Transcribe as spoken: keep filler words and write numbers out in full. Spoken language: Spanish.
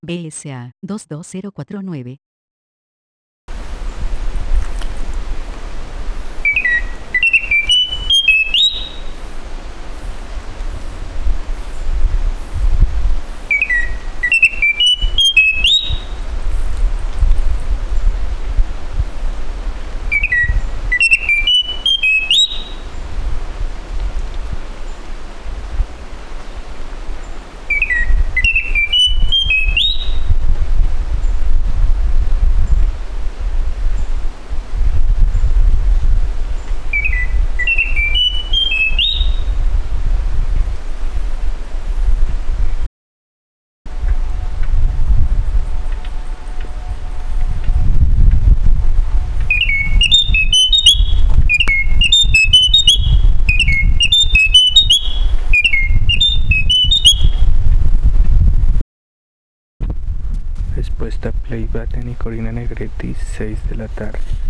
B S A dos dos cero cuatro nueve. Respuesta Play Batten y Corina Negrete, seis de la tarde.